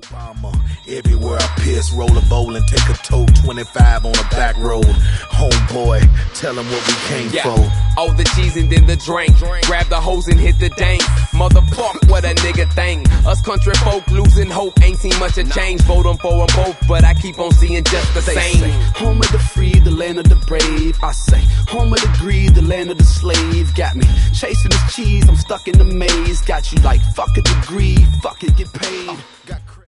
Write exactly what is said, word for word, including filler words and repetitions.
Obama, everywhere I piss, roll a bowl and take a tote, twenty-five on the back road. Homeboy, tell him what we came yeah. for. All the cheese and then the drink. Grab the hose and hit the dank. Motherfuck, what a nigga thing. Us country folk losing hope, ain't seen much of change. Vote them for them both, but I keep on seeing just the they same. Say, home of the free, the land of the brave. I say, home of the greed, the land of the slave. Got me chasing this cheese, I'm stuck in the maze. Got you like, fuck a degree, fuck it, get paid.